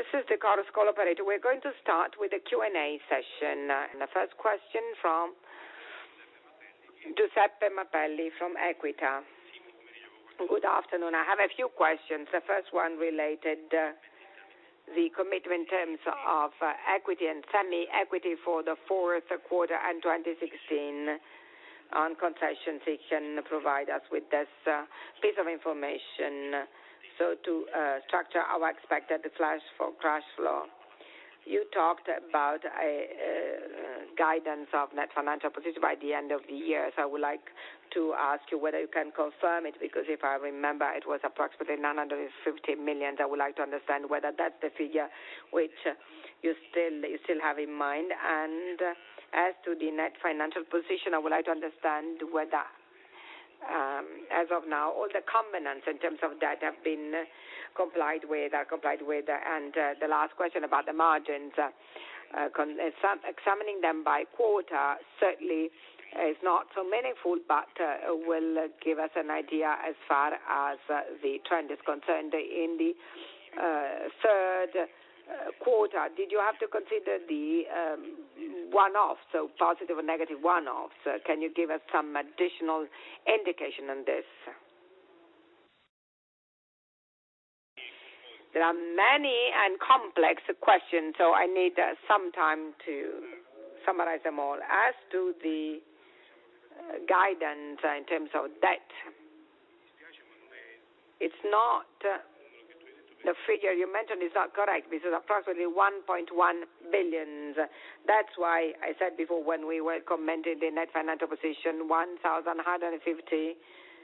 This is the Chorus Call operator. We're going to start with the Q&A session. The first question from Giuseppe Mapelli from Equita. Good afternoon. I have a few questions. The first one related the commitment in terms of equity and semi-equity for the fourth quarter and 2016 on concessions. He can provide us with this piece of information so to structure our expected cash flow. You talked about a guidance of net financial position by the end of the year. So I would like to ask you whether you can confirm it, because if I remember, it was approximately 950 million. I would like to understand whether that's the figure which you still have in mind. And as to the net financial position, I would like to understand whether as of now, all the covenants in terms of debt have been complied with. And the last question about the margins, examining them by quarter certainly is not so meaningful, but will give us an idea as far as the trend is concerned. In the third quarter, did you have to consider the one-offs, so positive or negative one-offs? Can you give us some additional indication on this? There are many and complex questions, so I need some time to summarize them all. As to the guidance in terms of debt, it's not the figure you mentioned is not correct, because approximately 1.1 billion. That's why I said before, when we were commenting the net financial position, 1,150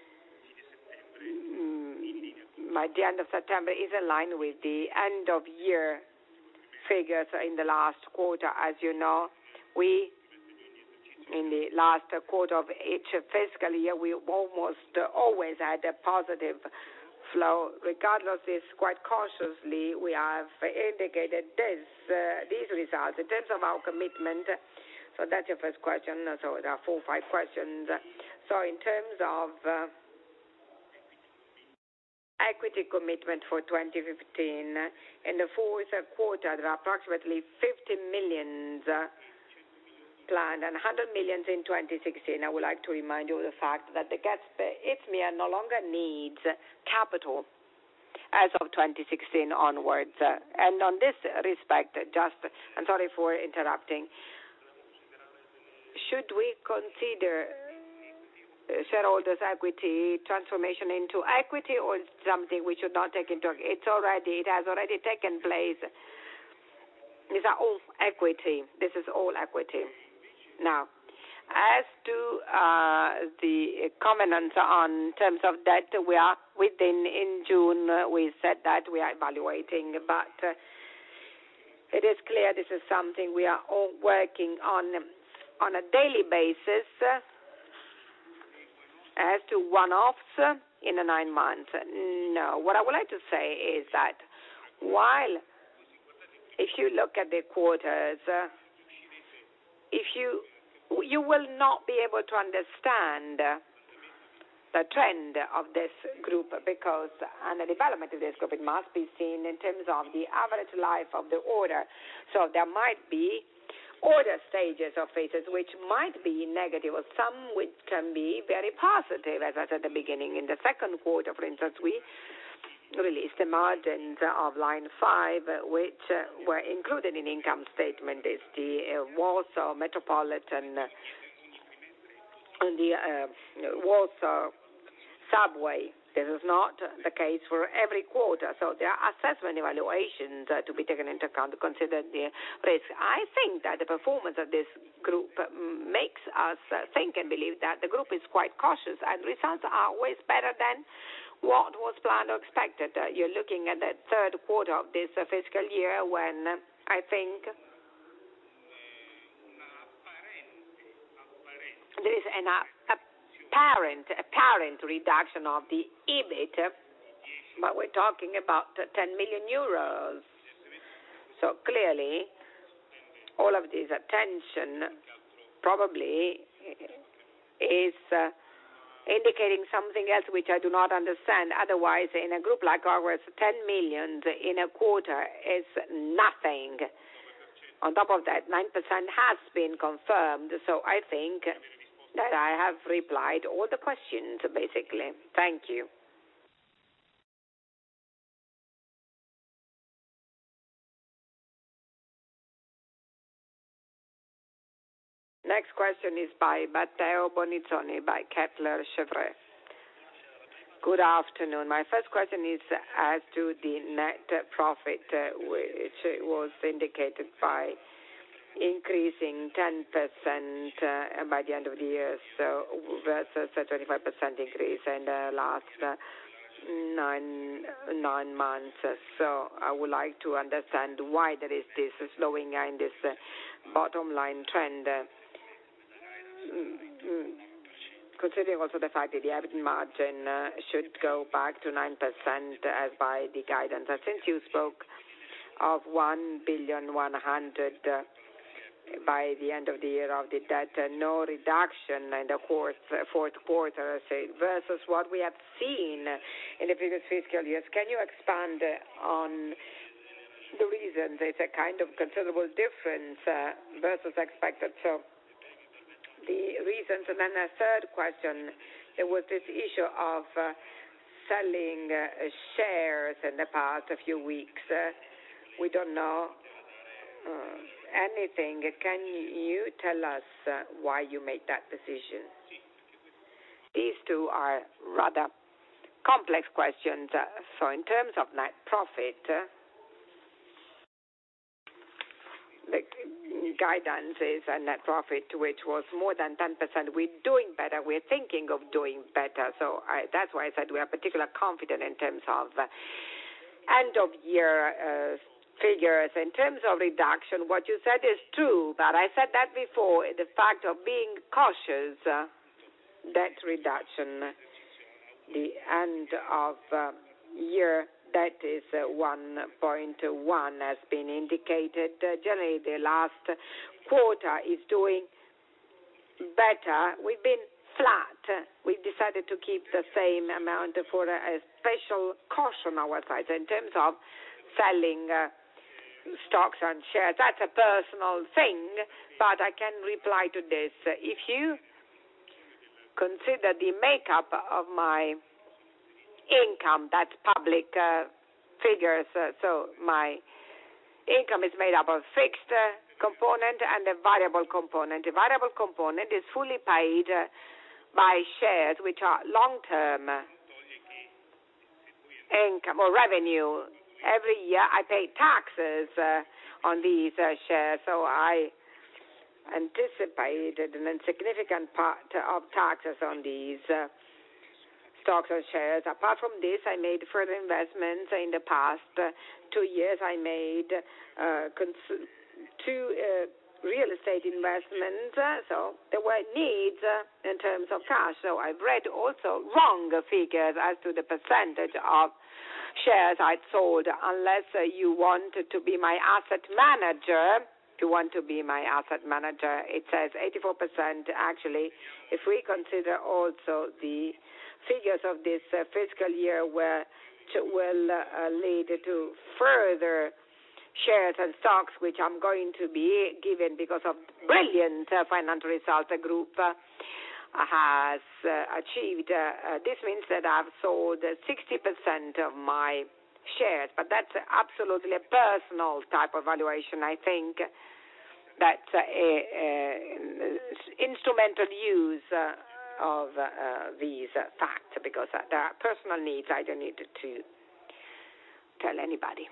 by the end of September is in line with the end of year figures in the last quarter. As you know, we in the last quarter of each fiscal year, we almost always had a positive flow. Regardless, this quite cautiously we have indicated these results in terms of our commitment. So that's your first question. So there are 4 or 5 questions. So in terms of equity commitment for 2015, in the fourth quarter there are approximately 50 million planned and 100 million in 2016. I would like to remind you of the fact that the ITMIA no longer needs capital as of 2016 onwards. And on this respect, I'm sorry for interrupting, should we consider shareholders' equity transformation into equity, or something we should not take into account? It has already taken place. These are all equity. This is all equity. Now, as to the covenants on terms of debt, we are within. In June, we said that we are evaluating, but it is clear this is something we are all working on a daily basis. As to one-offs in the 9 months, no. What I would like to say is that while if you look at the quarters, you will not be able to understand the trend of this group, because and the development of this group, it must be seen in terms of the average life of the order. So there might be order stages or phases which might be negative, or some which can be very positive. As I said at the beginning, in the second quarter, for instance, we released the margins of line 5, which were included in income statement. Is the Warsaw Metropolitan and the Warsaw Subway. This is not the case for every quarter. So there are assessment evaluations to be taken into account to consider the risk. I think that the performance of this group makes us think and believe that the group is quite cautious, and results are always better than what was planned or expected. You're looking at the third quarter of this fiscal year, when I think there is an apparent reduction of the EBIT, but we're talking about 10 million euros. So clearly, all of this attention probably is indicating something else which I do not understand. Otherwise, in a group like ours, 10 million in a quarter is nothing. On top of that, 9% has been confirmed. So I think that I have replied all the questions, basically. Thank you. Next question is by Matteo Bonizzoni, by Kepler Cheuvreux. Good afternoon. My first question is as to the net profit, which was indicated by increasing 10% by the end of the year, so versus a 25% increase in the last nine months. So I would like to understand why there is this slowing in this bottom line trend. Considering also the fact that the EBIT margin should go back to 9% as by the guidance. Since you spoke of 1.1 billion by the end of the year of the debt, no reduction in the fourth quarter versus what we have seen in the previous fiscal years. Can you expand on the reasons? It's a kind of considerable difference versus expected. So the reasons. And then a third question, there was this issue of selling shares in the past a few weeks. We don't know anything. Can you tell us why you made that decision? These two are rather complex questions. So in terms of net profit, the guidance is a net profit which was more than 10%. We're doing better. We're thinking of doing better. So that's why I said we are particularly confident in terms of end of year figures. In terms of reduction, what you said is true, but I said that before, the fact of being cautious, debt reduction, the end of year debt is 1.1 has been indicated. Generally, the last quarter is doing better. We've been flat. We decided to keep the same amount for a special caution on our side. In terms of selling stocks and shares, that's a personal thing, but I can reply to this. If you consider the makeup of my income, that's public figures, so my income is made up of fixed component and a variable component. The variable component is fully paid by shares which are long-term income or revenue. Every year I pay taxes on these shares, so I anticipated an insignificant part of taxes on these stocks and shares. Apart from this, I made further investments in the past 2 years. I made two real estate investments, so there were needs in terms of cash. So I've read also wrong figures as to the percentage of shares I'd sold. Unless you want to be my asset manager, it says 84%. Actually, if we consider also the figures of this fiscal year, which will lead to further shares and stocks which I'm going to be given because of brilliant financial results the group has achieved. This means that I've sold 60% of my shares, but that's absolutely a personal type of valuation. I think that's instrumental use of these facts, because there are personal needs I don't need to tell anybody.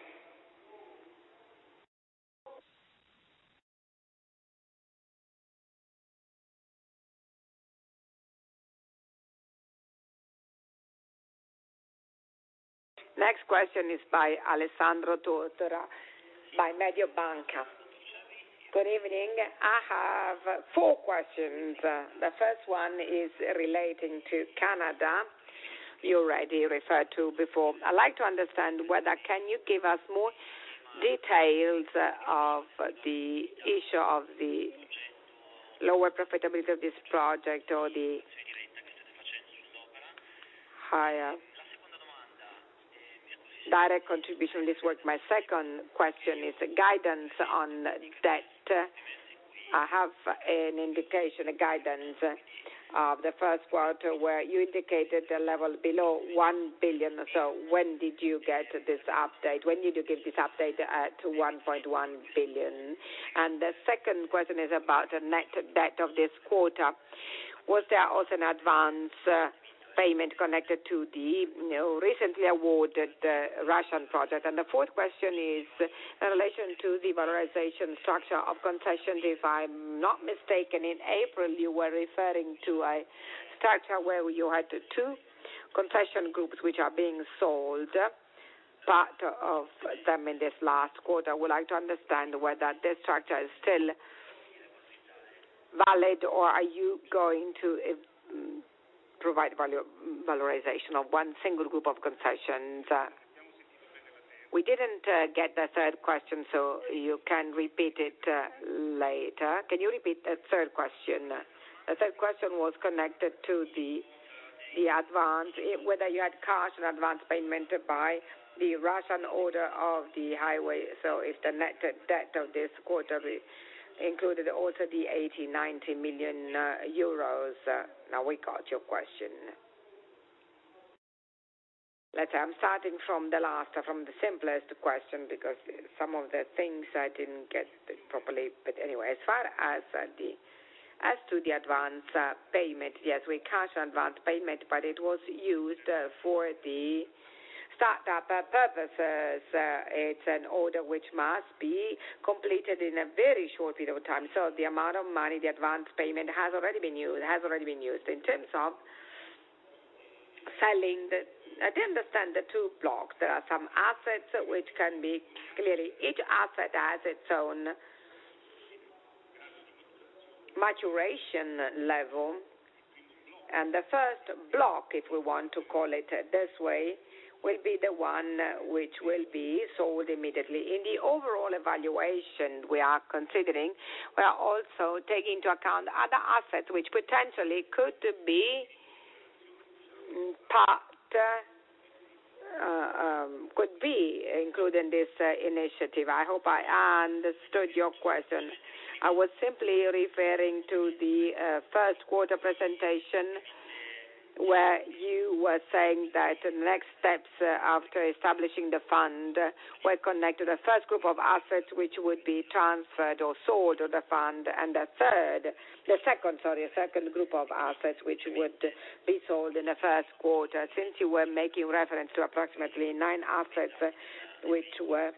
Next question is by Alessandro Tortora, by Mediobanca. Good evening. I have 4 questions. The first one is relating to Canada. You already referred to before. I'd like to understand whether can you give us more details of the issue of the lower profitability of this project, or the higher direct contribution this work. My second question is guidance on debt. I have an indication, a guidance of the first quarter where you indicated the level below 1 billion. So when did you get this update? When did you give this update to 1.1 billion? And the second question is about the net debt of this quarter. Was there also an advance payment connected to the recently awarded Russian project? And the fourth question is in relation to the valorization structure of concessions. If I'm not mistaken, in April you were referring to a structure where you had two concession groups which are being sold, part of them in this last quarter. I would like to understand whether this structure is still valid, or are you going to provide valorization of one single group of concessions? We didn't get the third question, so you can repeat it later. Can you repeat the third question? The third question was connected to the advance, whether you had cash and advance payment by the Russian order of the highway. So if the net debt of this quarter included also the 80-90 million euros. Now we got your question. Let's say I'm starting from the simplest question, because some of the things I didn't get properly. But anyway, as far as to the advance payment, yes, we cash advance payment, but it was used for the startup purposes. It's an order which must be completed in a very short period of time. So the amount of money, the advance payment, has already been used. In terms of selling, I understand the two blocks. There are some assets which can be clearly, each asset has its own maturation level, and the first block, if we want to call it this way, will be the one which will be sold immediately. In the overall evaluation we are considering, we are also taking into account other assets which potentially could be could be included in this initiative. I hope I understood your question. I was simply referring to the first quarter presentation, where you were saying that the next steps after establishing the fund were connected to the first group of assets which would be transferred or sold to the fund, and the second group of assets which would be sold in the first quarter. Since you were making reference to approximately 9 assets which were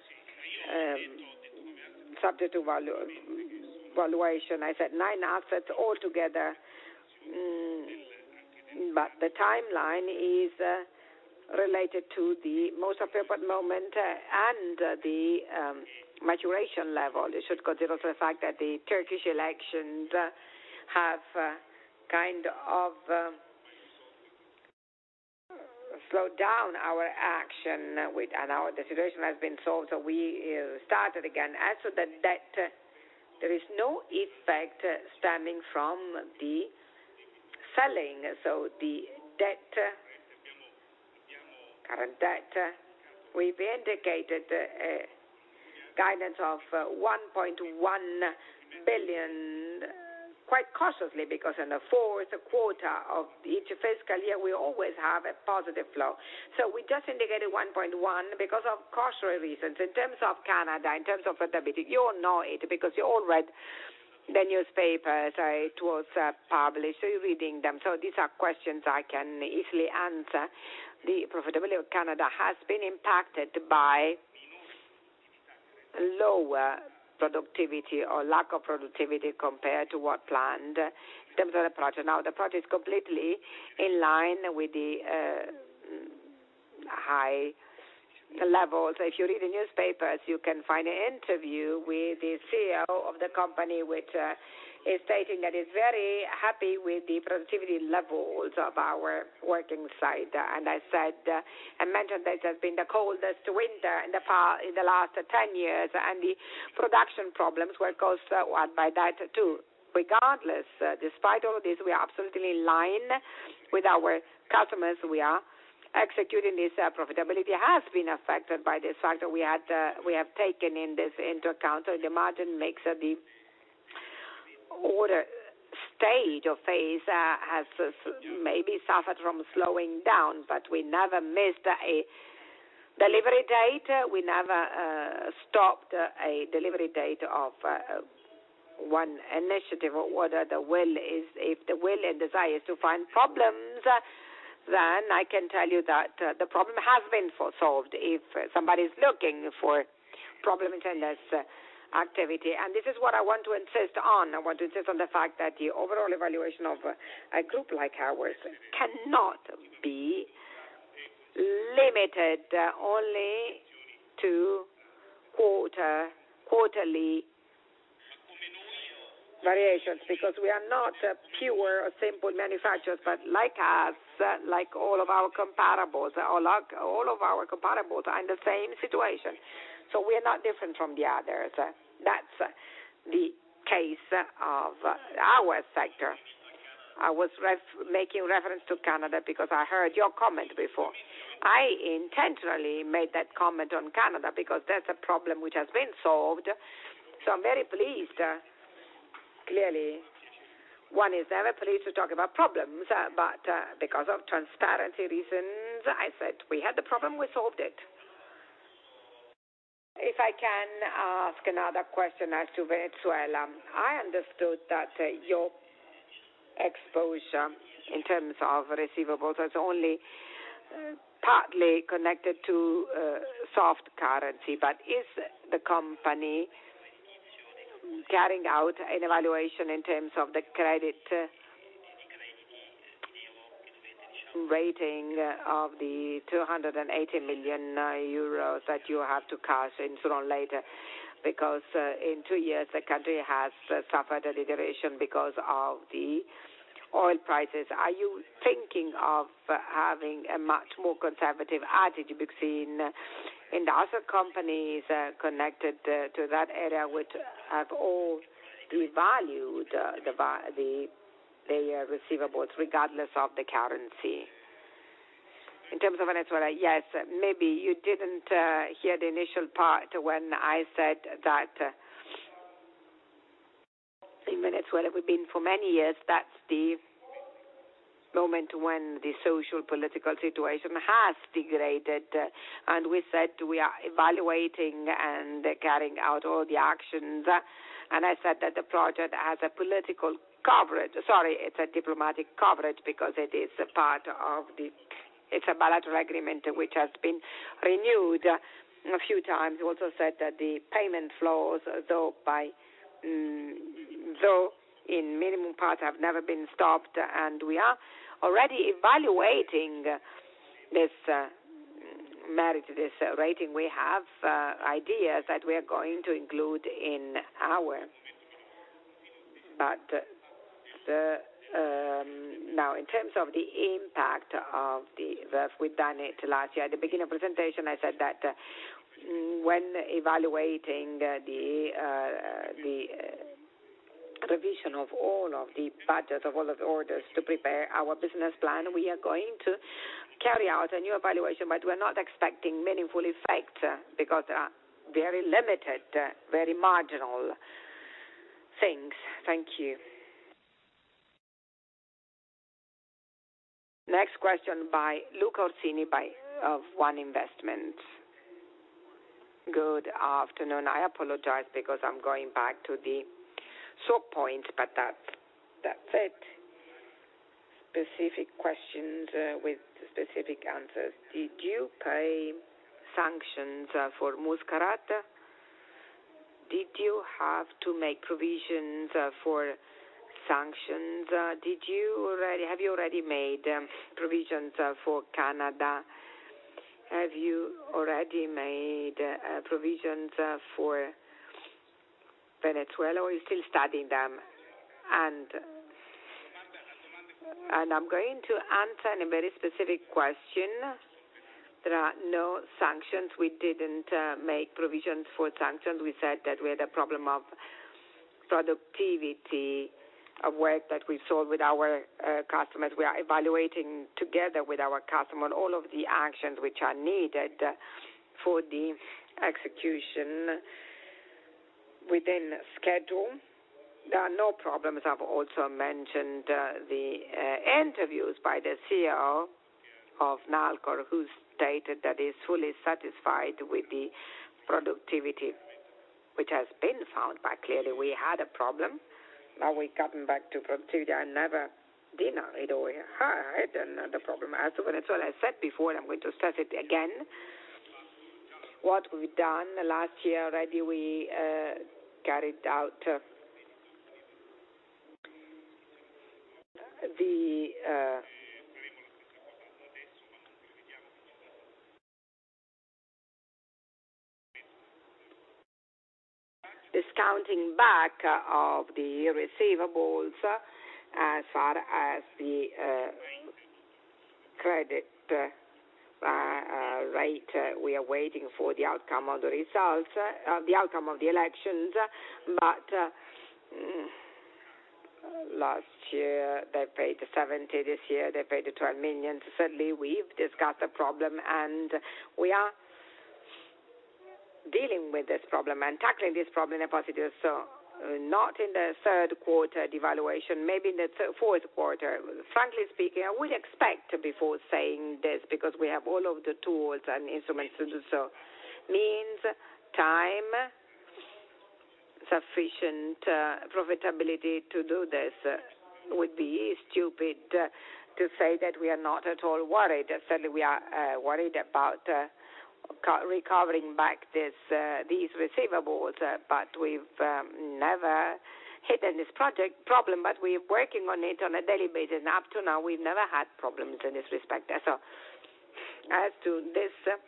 subject to valuation, I said 9 assets altogether. But the timeline is related to the most appropriate moment and the maturation level. You should consider the fact that the Turkish elections have kind of slowed down our action, and the situation has been solved, so we started again. As to the debt, there is no effect stemming from the selling. So the debt, current debt, we've indicated a guidance of 1.1 billion quite cautiously, because in the fourth quarter of each fiscal year we always have a positive flow. So we just indicated 1.1 because of cautionary reasons. In terms of Canada, in terms of profitability, you all know it because you all read the newspapers. It was published, so you're reading them. So these are questions I can easily answer. The profitability of Canada has been impacted by lower productivity or lack of productivity compared to what planned in terms of the project. Now the project is completely in line with the high levels. If you read the newspapers, you can find an interview with the CEO of the company, which is stating that he's very happy with the productivity levels of our working site. And I said, I mentioned that it has been the coldest winter in the last 10 years, and the production problems were caused by that too. Regardless, despite all of this, we are absolutely in line with our customers. We are executing this profitability has been affected by this factor. We have taken in this into account. So the margin makes the order stage or phase has maybe suffered from slowing down, but we never missed a delivery date. We never stopped a delivery date of one initiative or whether the will is, if the will and desire is to find problems, then I can tell you that the problem has been solved. If somebody is looking for problems in this activity, and this is what I want to insist on. I want to insist on the fact that the overall evaluation of a group like ours cannot be limited only to quarterly variations, because we are not pure or simple manufacturers, but like us, like all of our comparables, all of our comparables are in the same situation. So we are not different from the others. That's the case of our sector. I was making reference to Canada because I heard your comment before. I intentionally made that comment on Canada because that's a problem which has been solved. So I'm very pleased. Clearly, one is never pleased to talk about problems, but because of transparency reasons, I said we had the problem, we solved it. If I can ask another question as to Venezuela, I understood that your exposure in terms of receivables is only partly connected to soft currency, but is the company carrying out an evaluation in terms of the credit rating of the 280 million euros that you have to cash in sooner or later? Because in 2 years the country has suffered a deterioration because of the oil prices. Are you thinking of having a much more conservative attitude? Because in industrial companies connected to that area which have all devalued their receivables regardless of the currency. In terms of Venezuela, yes, maybe you didn't hear the initial part when I said that in Venezuela we've been for many years. That's the moment when the social political situation has degraded, and we said we are evaluating and carrying out all the actions, and I said that the project has a political coverage. Sorry, it's a diplomatic coverage because it is a part of it's a bilateral agreement which has been renewed a few times. We also said that the payment flows, though in minimum parts, have never been stopped, and we are already evaluating this merit, this rating. We have ideas that we are going to include in our. But now, in terms of the impact of the VEF, we've done it last year. At the beginning of the presentation, I said that when evaluating the revision of all of the budgets, of all of the orders to prepare our business plan, we are going to carry out a new evaluation, but we're not expecting meaningful effects because they are very limited, very marginal things. Thank you. Next question by Luca Orsini of One Investment. Good afternoon. I apologize because I'm going back to the sub points, but that's it. Specific questions with specific answers. Did you pay sanctions for Muscarat? Did you have to make provisions for sanctions? Have you already made provisions for Canada? Have you already made provisions for Venezuela, or are you still studying them? And I'm going to answer in a very specific question. There are no sanctions. We didn't make provisions for sanctions. We said that we had a problem of productivity work that we've sold with our customers. We are evaluating together with our customer all of the actions which are needed for the execution within schedule. There are no problems. I've also mentioned the interviews by the CEO of Nalcor, who stated that he's fully satisfied with the productivity which has been found, but clearly we had a problem. Now we're gotten back to productivity. I never denied or had the problem. As to Venezuela, I said before, and I'm going to stress it again, what we've done last year already, we carried out the discounting back of the receivables as far as the credit rate. We are waiting for the outcome of the results, the outcome of the elections, but last year they paid 70, this year they paid 12 million. Certainly we've discussed the problem and we are dealing with this problem and tackling this problem in a positive. So not in the third quarter devaluation, maybe in the fourth quarter. Frankly speaking, I would expect before saying this, because we have all of the tools and instruments to do so, means time, sufficient profitability to do this. Would be stupid to say that we are not at all worried. Certainly we are worried about recovering back these receivables, but we've never hidden this problem, but we're working on it on a daily basis, and up to now we've never had problems in this respect. So as to this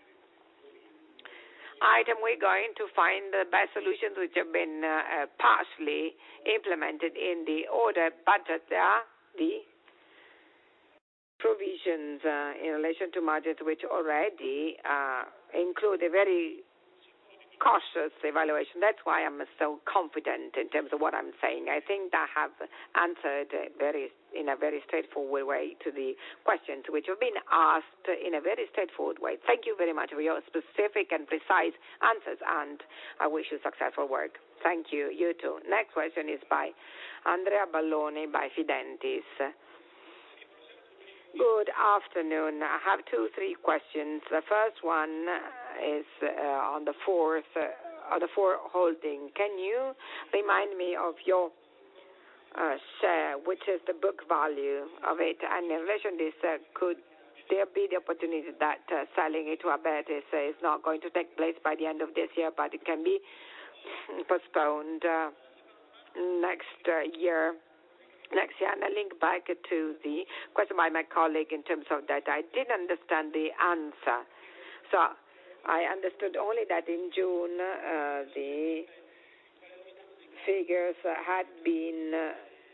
item, we're going to find the best solutions which have been partially implemented in the order budget. There are the provisions in relation to margins which already include a very cautious evaluation. That's why I'm so confident in terms of what I'm saying. I think I have answered in a very straightforward way to the questions which have been asked in a very straightforward way. Thank you very much for your specific and precise answers, and I wish you successful work. Thank you. You too. Next question is by Andrea Balloni by Fidentis. Good afternoon. I have 2-3 questions. The first one is on the Ford holding. Can you remind me of your share, which is the book value of it? And in relation to this, could there be the opportunity that selling it to Abertis is not going to take place by the end of this year, but it can be postponed next year? And I link back to the question by my colleague in terms of that. I didn't understand the answer. So I understood only that in June the figures had been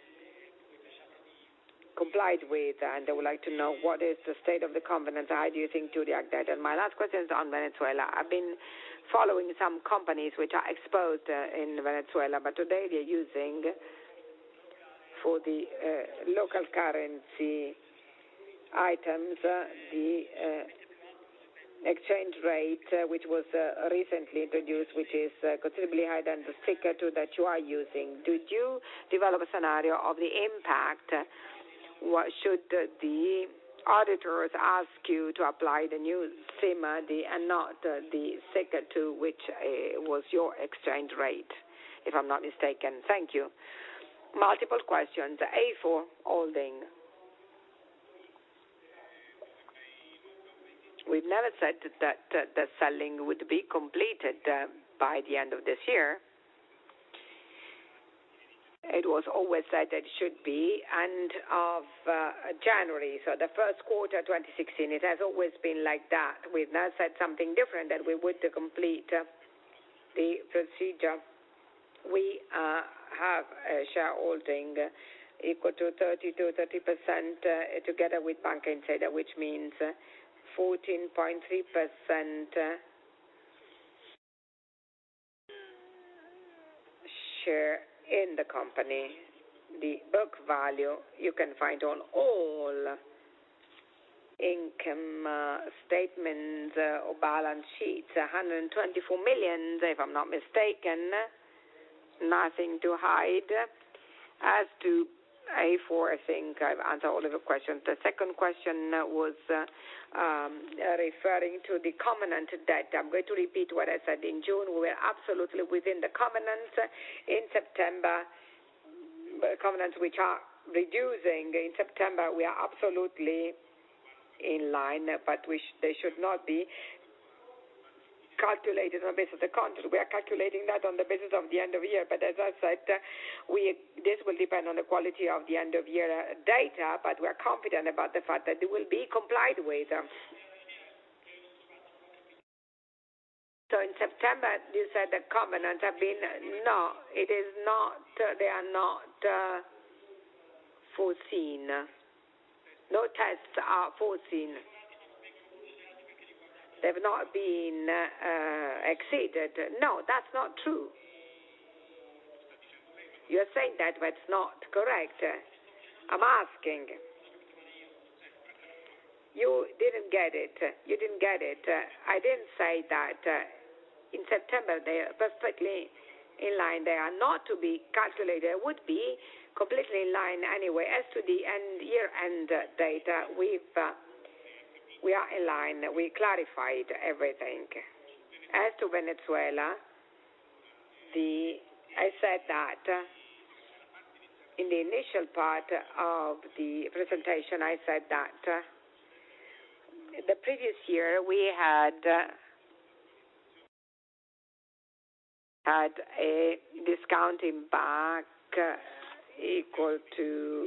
complied with, and I would like to know what is the state of the confidence. How do you think to react that? And my last question is on Venezuela. I've been following some companies which are exposed in Venezuela, but today they're using for the local currency items the exchange rate which was recently introduced, which is considerably higher than the sticker two that you are using. Did you develop a scenario of the impact? What should the auditors ask you to apply the new SIMA and not the sticker two, which was your exchange rate, if I'm not mistaken? Thank you. Multiple questions. A4 holding. We've never said that the selling would be completed by the end of this year. It was always said that it should be end of January, so the first quarter 2016. It has always been like that. We've now said something different, that we would complete the procedure. We have a shareholding equal to 30% together with Banca Intesa, which means 14.3% share in the company. the book value, you can find on all income statements or balance sheets, 124 million, if I'm not mistaken, nothing to hide. As to A4, I think I've answered all of your questions. The second question was referring to the covenant debt. I'm going to repeat what I said. In June, we were absolutely within the covenants. In September, covenants which are reducing. In September, we are absolutely in line, but they should not be calculated on the basis of the contract. We are calculating that on the basis of the end of year, but as I said, this will depend on the quality of the end of year data, but we are confident about the fact that they will be complied with. So in September, you said the covenants have been, no, it is not, they are not foreseen. No tests are foreseen. They've not been exceeded. No, that's not true. You're saying that, but it's not correct. I'm asking. You didn't get it. You didn't get it. I didn't say that. In September, they are perfectly in line. They are not to be calculated. It would be completely in line anyway. As to the year-end data, we are in line. We clarified everything. As to Venezuela, I said that in the initial part of the presentation, I said that the previous year we had a discounting back equal to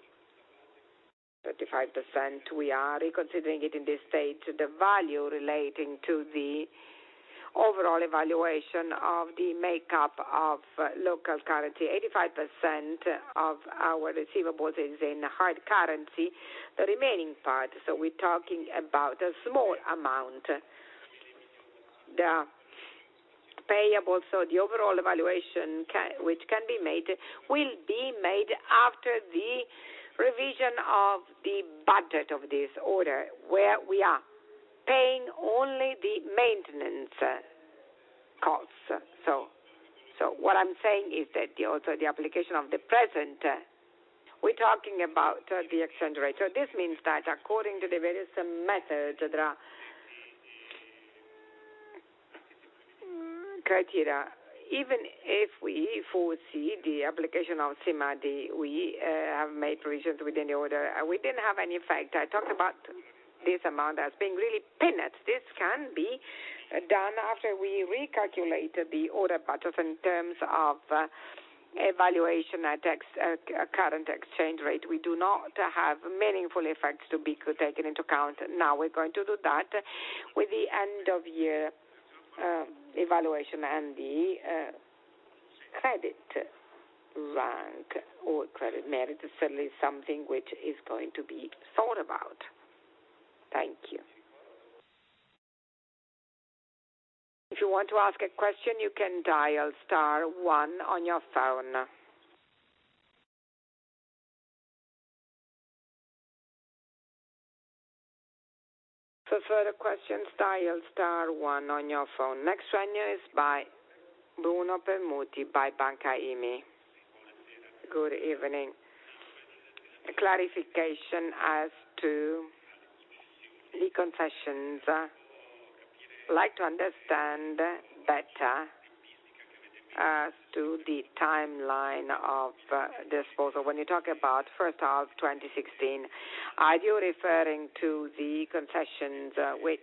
35%. We are reconsidering it in this stage, the value relating to the overall evaluation of the makeup of local currency. 85% of our receivables is in hard currency, the remaining part, so we're talking about a small amount. The payable, so the overall evaluation which can be made will be made after the revision of the budget of this order, where we are paying only the maintenance costs. So what I'm saying is that also the application of the present, we're talking about the exchange rate. So this means that according to the various methods, there are criteria. Even if we foresee the application of CIMADI, we have made provisions within the order. We didn't have any effect. I talked about this amount as being really peanuts. This can be done after we recalculate the order budget in terms of evaluation at current exchange rate. We do not have meaningful effects to be taken into account. Now we're going to do that with the end of year evaluation, and the credit rank or credit merit is certainly something which is going to be thought about. Thank you. If you want to ask a question, you can dial *1 on your phone. For further questions, dial *1 on your phone. Next one is by Bruno Permuti by Banca IMI. Good evening. A clarification as to the concessions. I'd like to understand better as to the timeline of disposal. When you talk about first half 2016, are you referring to the concessions which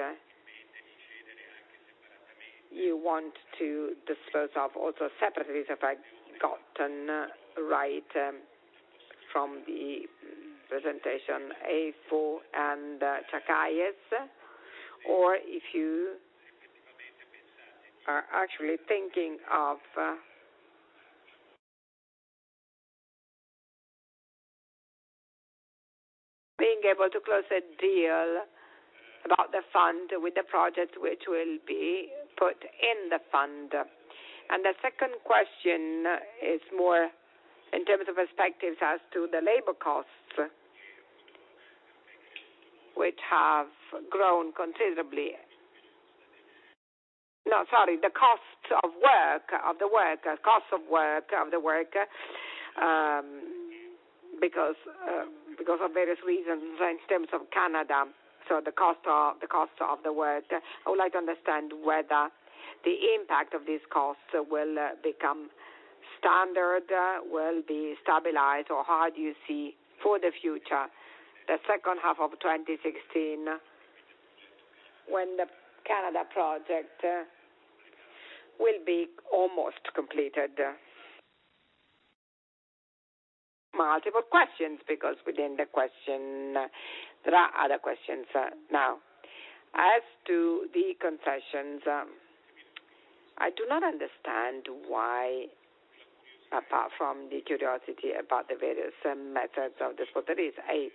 you want to dispose of also separately, if I've gotten right from the presentation, A4 and Chacayes, or if you are actually thinking of being able to close a deal about the fund with the project which will be put in the fund. And the second question is more in terms of perspectives as to the labor costs, which have grown considerably. No, sorry, the costs of work, of the worker, costs of work of the worker, because of various reasons in terms of Canada. So the cost of the work. I would like to understand whether the impact of these costs will become standard, will be stabilized, or how do you see for the future, the second half of 2016, when the Canada project will be almost completed? Multiple questions, because within the question there are other questions now. As to the concessions, I do not understand why, apart from the curiosity about the various methods of disposal, there is a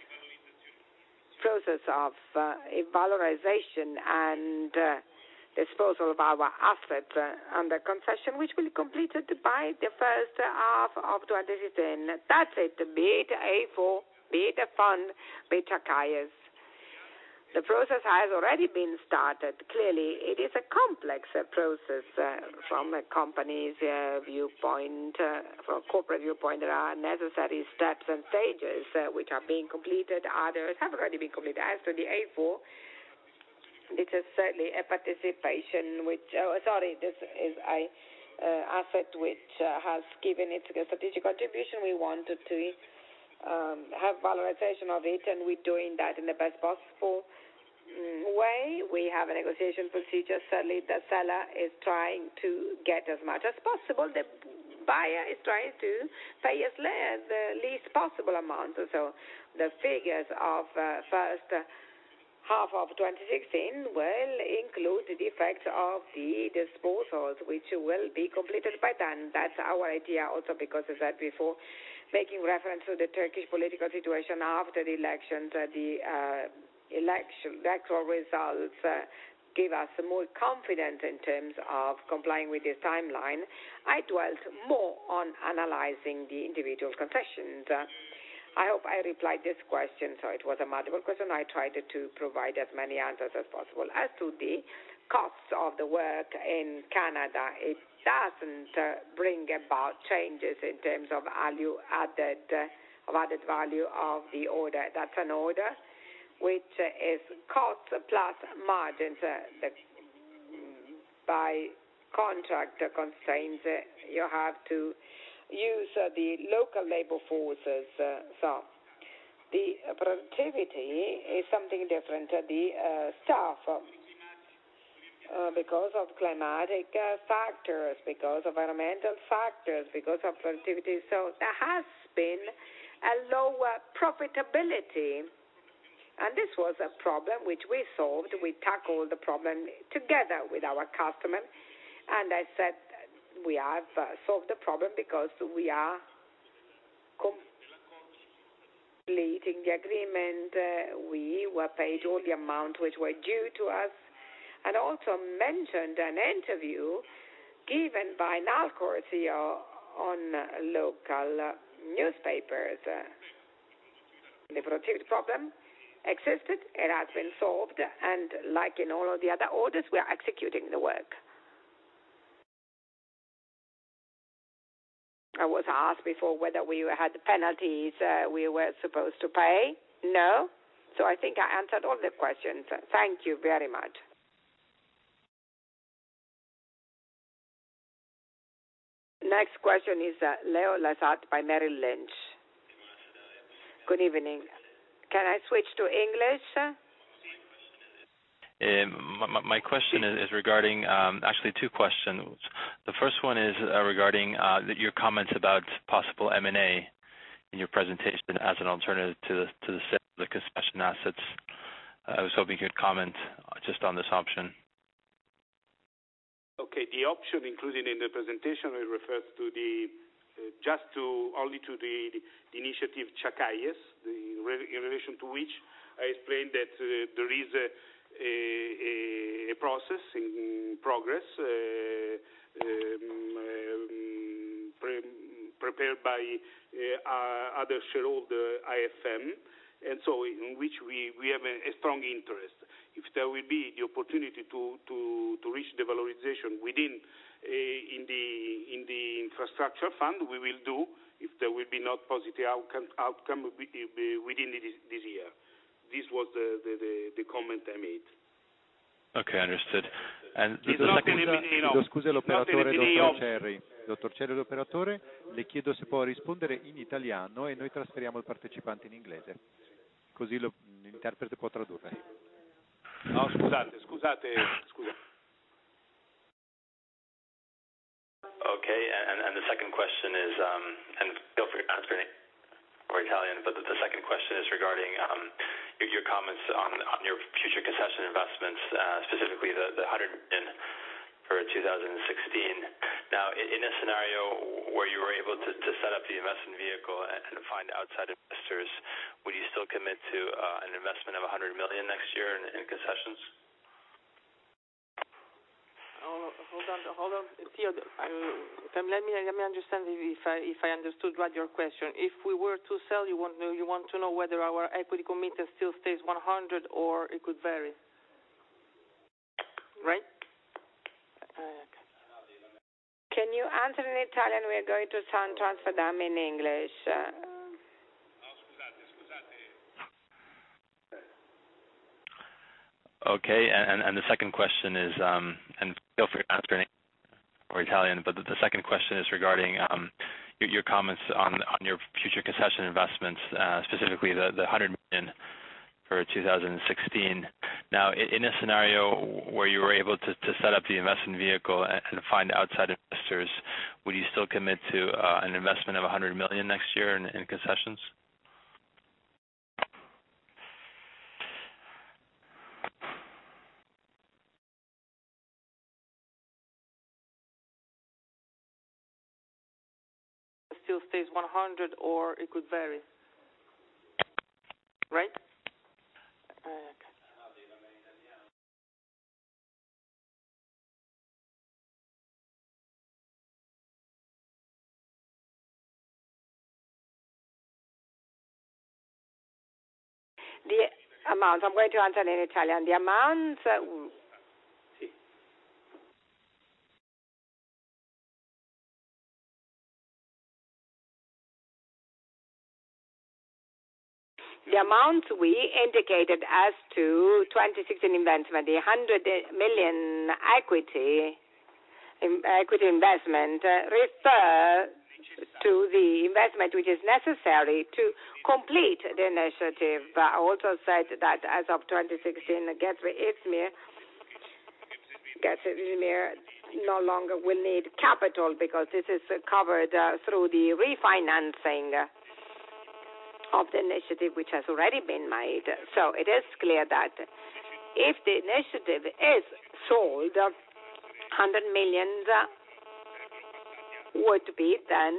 process of valorization and disposal of our assets under concession, which will be completed by the first half of 2016. That's it, be it A4, be it a fund, be it Chacaias. The process has already been started. Clearly, it is a complex process from a company's viewpoint, from a corporate viewpoint. There are necessary steps and stages which are being completed. Others have already been completed. As to the A4, this is certainly a participation which, this is a asset which has given its strategic contribution. We wanted to have valorization of it, and we're doing that in the best possible way. We have a negotiation procedure. Certainly the seller is trying to get as much as possible. The buyer is trying to pay the least possible amount. So the figures of first half of 2016 will include the effects of the disposals, which will be completed by then. That's our idea also, because as I said before, making reference to the Turkish political situation after the elections, the electoral results give us more confidence in terms of complying with this timeline. I dwelt more on analyzing the individual concessions. I hope I replied this question, so it was a multiple question. I tried to provide as many answers as possible. As to the costs of the work in Canada, it doesn't bring about changes in terms of added value of the order. That's an order which is cost plus margins. By contract constraints, you have to use the local labor forces. So the productivity is something different. The staff, because of climatic factors, because of environmental factors, because of productivity, so there has been a lower profitability. And this was a problem which we solved. We tackled the problem together with our customer. And I said, we have solved the problem because we are completing the agreement. We were paid all the amount which were due to us, and also mentioned an interview given by Nalcor CEO on local newspapers. The productivity problem existed, it has been solved, and like in all of the other orders, we are executing the work. I was asked before whether we had penalties we were supposed to pay. No. So I think I answered all the questions. Thank you very much. Next question is Leo Lazat by Merrill Lynch. Good evening. Can I switch to English? My question is regarding actually two questions. The first one is regarding your comments about possible M&A in your presentation as an alternative to the sale of the concession assets. I was hoping you could comment just on this option. Okay, the option included in the presentation refers to only to the initiative Chacaias, in relation to which I explained that there is a process in progress prepared by other shareholder, IFM, and so in which we have a strong interest. If there will be the opportunity to reach the valorization within in the infrastructure fund, we will do. If there will be not positive outcome within this year. This was the comment I made. Okay, understood. And chiedo scusa all'operatore, dottor Cerri. Dottor Cerri, l'operatore, le chiedo se può rispondere in italiano e noi trasferiamo il partecipante in inglese. Così l'interprete può tradurre. No, scusate. Okay, and the second question is, and feel free to answer in Italian, but the second question is regarding your comments on your future concession investments, specifically the 100 million for 2016. Now, in a scenario where you were able to set up the investment vehicle and find outside investors, would you still commit to an investment of 100 million next year in concessions? Hold on. Theo, let me understand if I understood right your question. If we were to sell, you want to know whether our equity commitment still stays 100 or it could vary, right? Okay. Can you answer in Italian? We are going to sound transfer them in English. Okay, and the second question is, and feel free to answer in Italian, but the second question is regarding your comments on your future concession investments, specifically the 100 million for 2016. Now, in a scenario where you were able to set up the investment vehicle and find outside investors, would you still commit to an investment of 100 million next year in concessions? Still stays 100 or it could vary, right? Okay. The amounts, I'm going to answer in Italian. The amounts... The amounts we indicated as to 2016 investment, the 100 million equity investment, refer to the investment which is necessary to complete the initiative. I also said that as of 2016, Gatwick Izmir no longer will need capital because this is covered through the refinancing of the initiative which has already been made. So it is clear that if the initiative is sold, 100 million would be then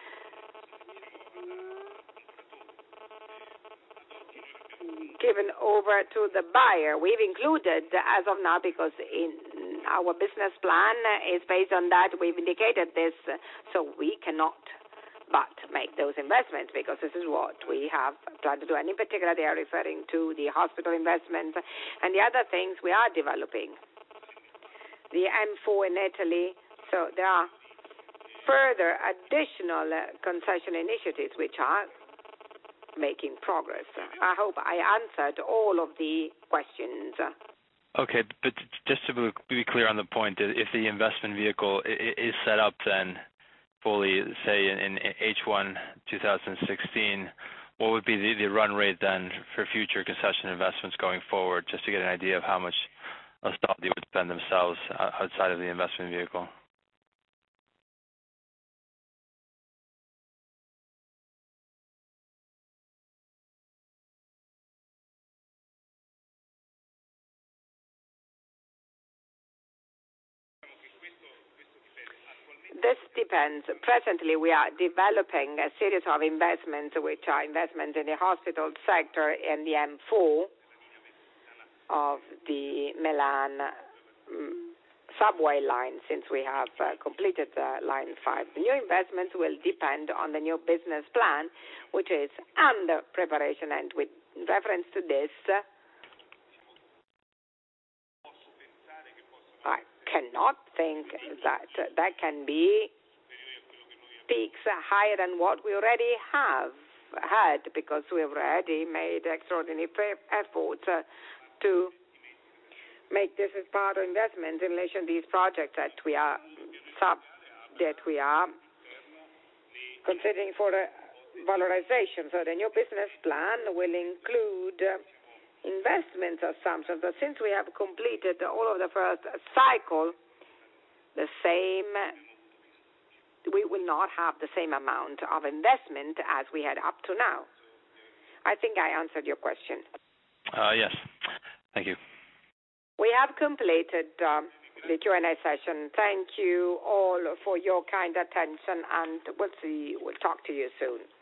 given over to the buyer. We've included as of now, because in our business plan is based on that, we've indicated this, so we cannot but make those investments because this is what we have planned to do. And in particular, they are referring to the hospital investments and the other things we are developing. The M4 in Italy. So there are further additional concession initiatives which are making progress. I hope I answered all of the questions. Okay, but just to be clear on the point, if the investment vehicle is set up then fully, say, in H1 2016, what would be the run rate then for future concession investments going forward, just to get an idea of how much Astaldi would spend themselves outside of the investment vehicle? This depends. Presently, we are developing a series of investments, which are investments in the hospital sector and the M4 of the Milan subway line, since we have completed line 5. The new investments will depend on the new business plan, which is under preparation, and with reference to this, I cannot think that there can be peaks higher than what we already have had, because we have already made extraordinary efforts to make this as part of investment in relation to these projects that we are considering for valorization. So the new business plan will include investment assumptions. But since we have completed all of the first cycle, we will not have the same amount of investment as we had up to now. I think I answered your question. Yes. Thank you. We have completed the Q&A session. Thank you all for your kind attention, and we'll talk to you soon.